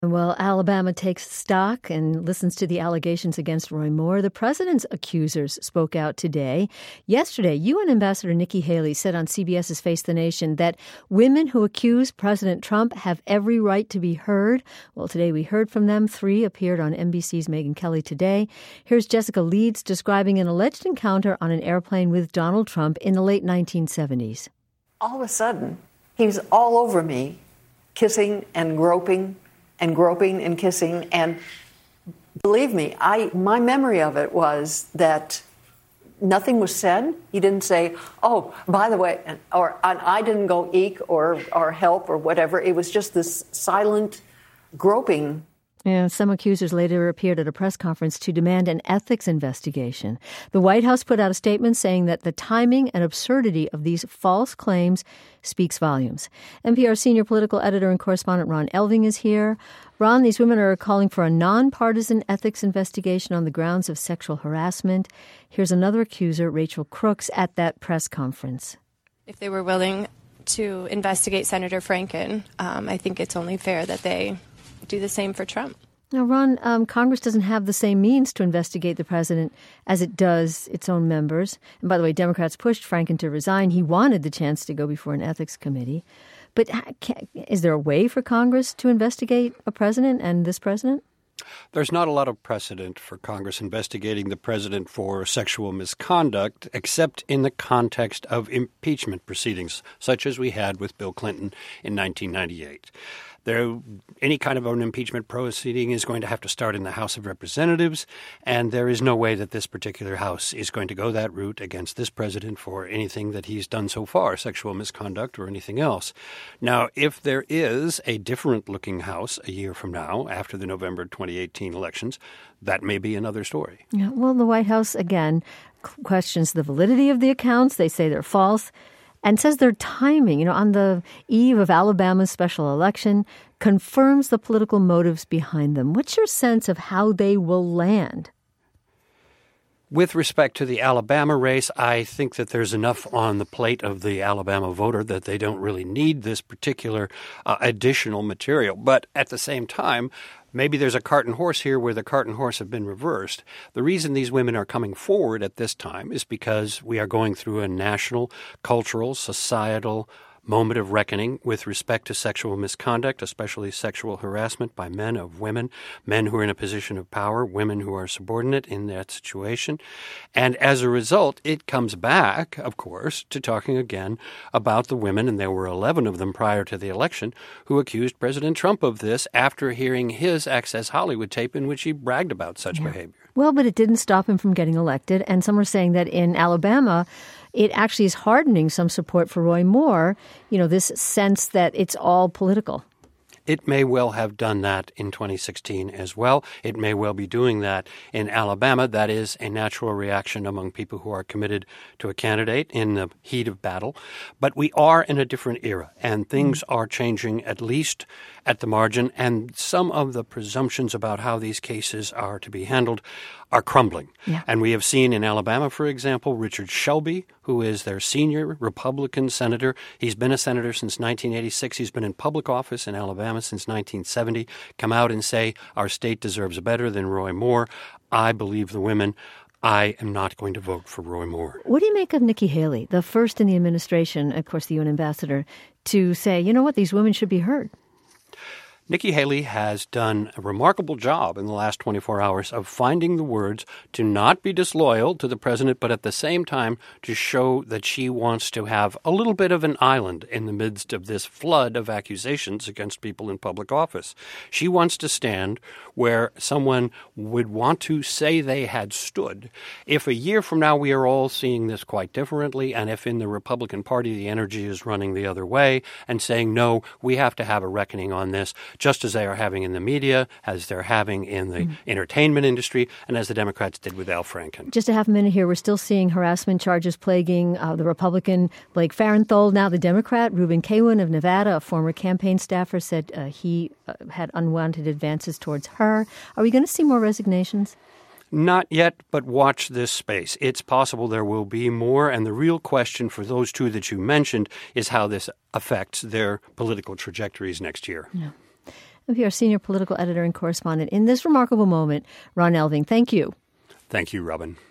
Well, Alabama takes stock and listens to the allegations against Roy Moore. The president's accusers spoke out today. Yesterday, UN Ambassador Nikki Haley said on CBS's Face the Nation that women who accuse President Trump have every right to be heard. Well, today we heard from them. 3 appeared on NBC's Megyn Kelly today. Here's Jessica Leeds describing an alleged encounter on an airplane with Donald Trump in the late 1970s. All of a sudden, he was all over me, kissing and groping and kissing. And believe me, my memory of it was that nothing was said. He didn't say, oh, by the way, or I didn't go eek or help or whatever. It was just this silent groping. Yeah, some accusers later appeared at a press conference to demand an ethics investigation. The White House put out a statement saying that the timing and absurdity of these false claims speaks volumes. NPR senior political editor and correspondent Ron Elving is here. Ron, these women are calling for a nonpartisan ethics investigation on the grounds of sexual harassment. Here's another accuser, Rachel Crooks, at that press conference. If they were willing to investigate Senator Franken, I think it's only fair that they do the same for Trump. Now, Ron, Congress doesn't have the same means to investigate the president as it does its own members. And by the way, Democrats pushed Franken to resign. He wanted the chance to go before an ethics committee. But is there a way for Congress to investigate a president and this president? There's not a lot of precedent for Congress investigating the president for sexual misconduct, except in the context of impeachment proceedings, such as we had with Bill Clinton in 1998. Any kind of an impeachment proceeding is going to have to start in the House of Representatives, and there is no way that this particular House is going to go that route against this president for anything that he's done so far, sexual misconduct or anything else. Now, if there is a different-looking House a year from now, after the November 2018 elections, that may be another story. Yeah, well, the White House, again, questions the validity of the accounts. They say they're false. And says their timing, on the eve of Alabama's special election, confirms the political motives behind them. What's your sense of how they will land? With respect to the Alabama race, I think that there's enough on the plate of the Alabama voter that they don't really need this particular additional material. But at the same time, maybe there's a cart and horse here where the cart and horse have been reversed. The reason these women are coming forward at this time is because we are going through a national, cultural, societal moment of reckoning with respect to sexual misconduct, especially sexual harassment by men of women, men who are in a position of power, women who are subordinate in that situation. And as a result, it comes back, of course, to talking again about the women, and there were 11 of them prior to the election, who accused President Trump of this after hearing his Access Hollywood tape in which he bragged about such behavior. Well, but it didn't stop him from getting elected. And some are saying that in Alabama, it actually is hardening some support for Roy Moore, this sense that it's all political. It may well have done that in 2016 as well. It may well be doing that in Alabama. That is a natural reaction among people who are committed to a candidate in the heat of battle. But we are in a different era, and things are changing, at least at the margin, and some of the presumptions about how these cases are to be handled are crumbling. Yeah. And we have seen in Alabama, for example, Richard Shelby, who is their senior Republican senator. He's been a senator since 1986. He's been in public office in Alabama since 1970, come out and say, our state deserves better than Roy Moore. I believe the women. I am not going to vote for Roy Moore. What do you make of Nikki Haley, the first in the administration, of course, the UN ambassador, to say, you know what, these women should be heard? Nikki Haley has done a remarkable job in the last 24 hours of finding the words to not be disloyal to the president, but at the same time to show that she wants to have a little bit of an island in the midst of this flood of accusations against people in public office. She wants to stand where someone would want to say they had stood. If a year from now we are all seeing this quite differently, and if in the Republican Party the energy is running the other way and saying, no, we have to have a reckoning on this, just as they are having in the media, as they're having in the entertainment industry, and as the Democrats did with Al Franken. Just a half a minute here. We're still seeing harassment charges plaguing the Republican Blake Farenthold. Now the Democrat Ruben Kihuen of Nevada, a former campaign staffer, said he had unwanted advances towards her. Are we going to see more resignations? Not yet, but watch this space. It's possible there will be more, and the real question for those two that you mentioned is how this affects their political trajectories next year. Yeah. NPR senior political editor and correspondent in this remarkable moment, Ron Elving. Thank you. Thank you, Robin.